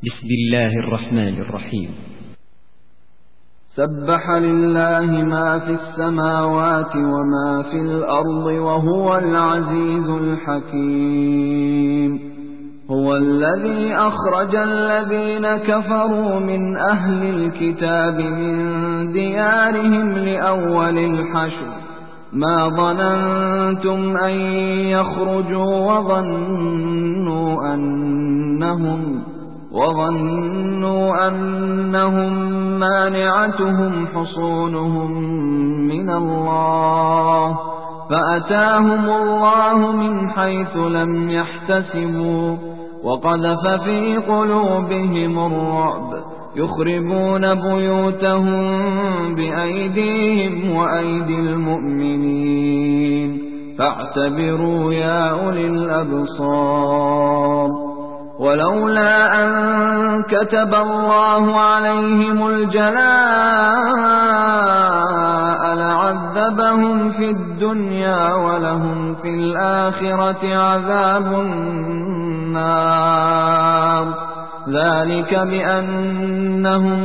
بسم الله الرحمن الرحيم. سبح لله ما في السماوات وما في الأرض وهو العزيز الحكيم. هو الذي أخرج الذين كفروا من أهل الكتاب من ديارهم لأول الحشر ما ظننتم أن يخرجوا وظنوا أنهم مانعتهم حصونهم من الله فأتاهم الله من حيث لم يحتسبوا وقذف في قلوبهم الرعب يخربون بيوتهم بأيديهم وأيدي المؤمنين فاعتبروا يا أولي الأبصار. ولولا أن كتب الله عليهم الجلاء لعذبهم في الدنيا ولهم في الآخرة عذاب النار ذلك بأنهم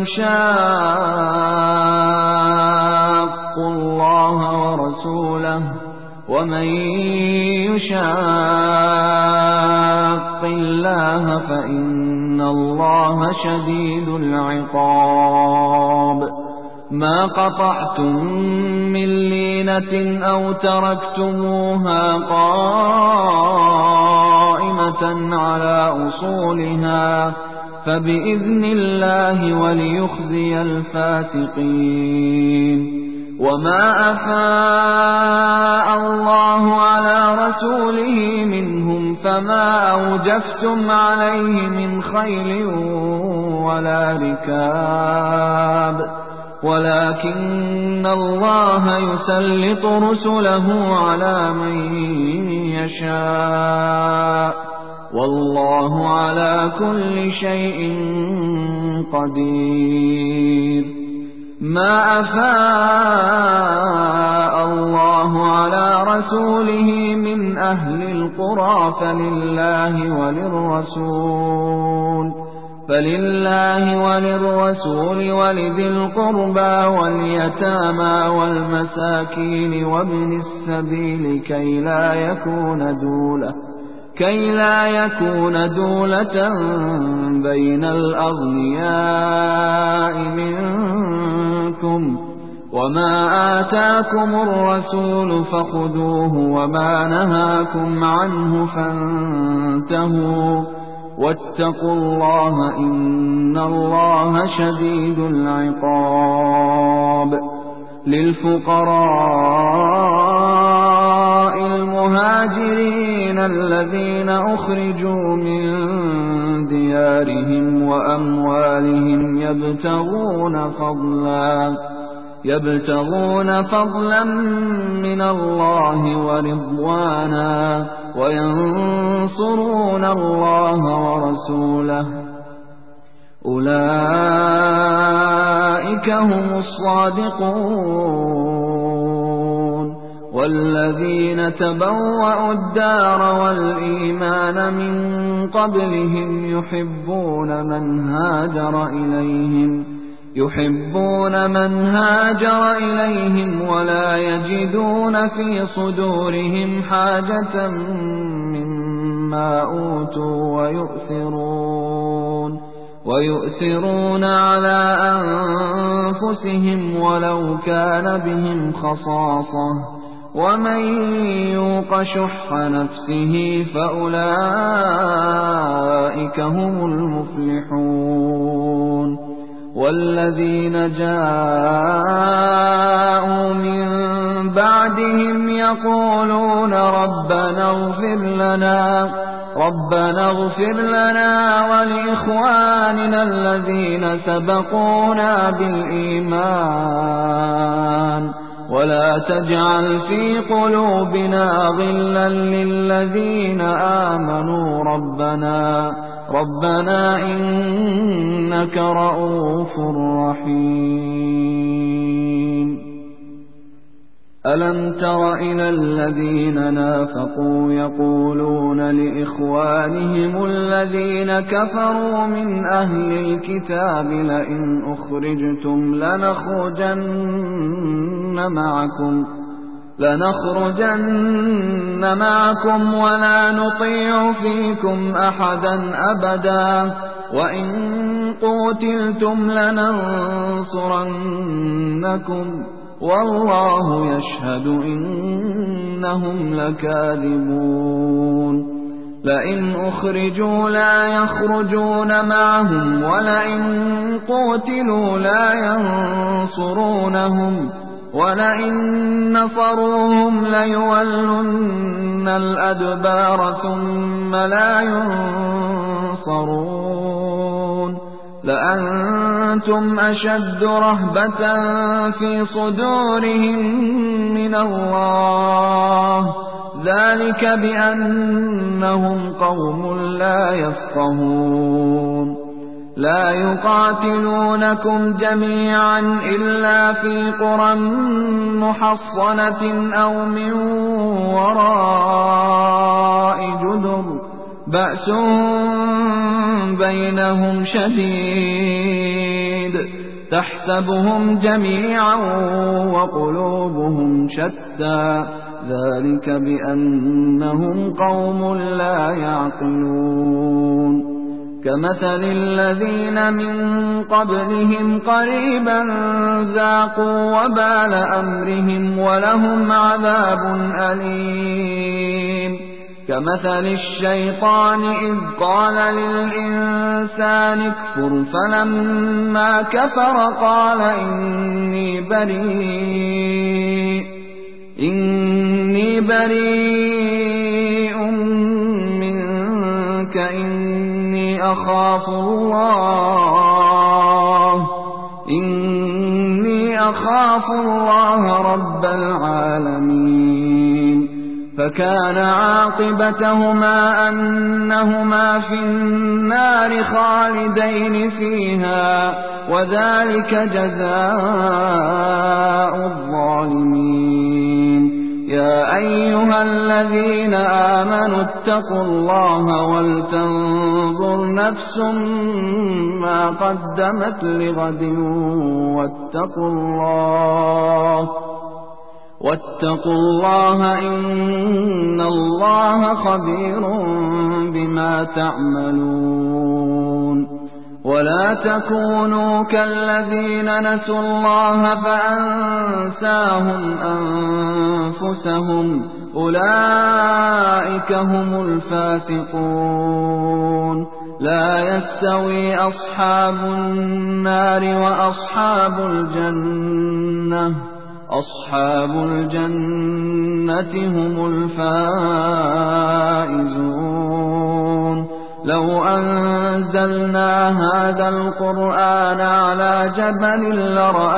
شاقوا الله ورسوله ومن يشاق الله فإن الله شديد العقاب. ما قطعتم من لينة أو تركتموها قائمة على أصولها فبإذن الله وليخزي الفاسقين. وما أفاء الله على رسوله منهم فما أوجفتم عليه من خيل ولا ركاب ولكن الله يسلط رسله على من يشاء والله على كل شيء قدير. ما أفاء الله على رسوله من أهل القرى فلله وللرسول ولذي القربى واليتامى والمساكين وابن السبيل كي لا يكون دولة بين الأغنياء منكم. وما آتاكم الرسول فخذوه وما نهاكم عنه فانتهوا واتقوا الله إن الله شديد العقاب. للفقراء المهاجرين الذين أخرجوا من ديارهم وأموالهم يبتغون فضلا من الله ورضوانا وينصرون الله ورسوله أولئك هم الصادقون. والذين تبوأوا الدار والإيمان من قبلهم يحبون من هاجر إليهم ولا يجدون في صدورهم حاجة مما أوتوا ويؤثرون على أنفسهم ولو كان بهم خصاصة ومن يوق شح نفسه فأولئك هم المفلحون. والذين جاءوا من بعدهم يقولون ربنا اغفر لنا ولإخواننا الذين سبقونا بالإيمان ولا تجعل في قلوبنا غلا للذين آمنوا ربنا إنك رؤوف رحيم. ألم تر إلى الذين نافقوا يقولون لإخوانهم الذين كفروا من أهل الكتاب لئن أخرجتم لنخرجن معكم ولا نطيع فيكم أحدا أبدا وإن قوتلتم لننصرنكم والله يشهد إنهم لكاذبون لئن أخرجوا لا يخرجون معهم ولئن قوتلوا لا ينصرونهم ولئن نصروهم ليولن الأدبار ثم لا ينصرون لأنتم أشد رهبة في صدورهم من الله ذلك بأنهم قوم لا يفقهون لا يقاتلونكم جميعا إلا في قرى محصنة أو من وراء جدر بأس بينهم شديد تحسبهم جميعا وقلوبهم شتى ذلك بأنهم قوم لا يعقلون كمثل الذين من قبلهم قريبا ذاقوا وبال أمرهم ولهم عذاب أليم كمثل الشيطان إذ قال للإنسان اكفر فلما كفر قال إني بريء منك إني أخاف الله رب العالمين فكان عاقبتهما أنهما في النار خالدين فيها وذلك جزاء الظالمين يا أيها الذين آمنوا اتقوا الله ولتنظر نفس ما قدمت لغد واتقوا الله إن الله خبير بما تعملون ولا تكونوا كالذين نسوا الله فأنساهم أنفسهم أولئك هم الفاسقون لا يستوي أصحاب النار وأصحاب الجنة هم الفائزون لو أنزلنا هذا القرآن على جبل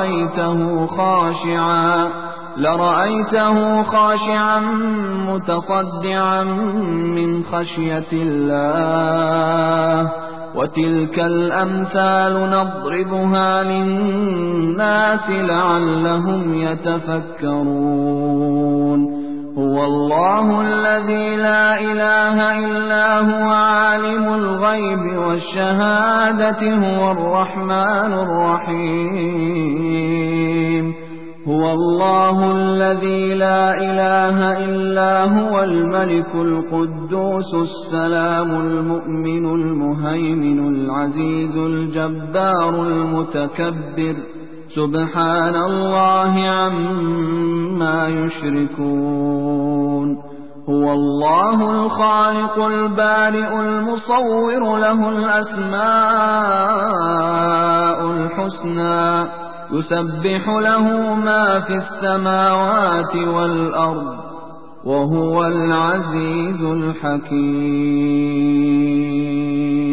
لرأيته خاشعا متصدعا من خشية الله وتلك الأمثال نضربها للناس لعلهم يتفكرون هو الله الذي لا إله إلا هو عالم الغيب والشهادة هو الرحمن الرحيم هو الله الذي لا إله إلا هو الملك القدوس السلام المؤمن المهيمن العزيز الجبار المتكبر سبحان الله عما يشركون هو الله الخالق البارئ المصور له الأسماء الحسنى يسبح له ما في السماوات والأرض وهو العزيز الحكيم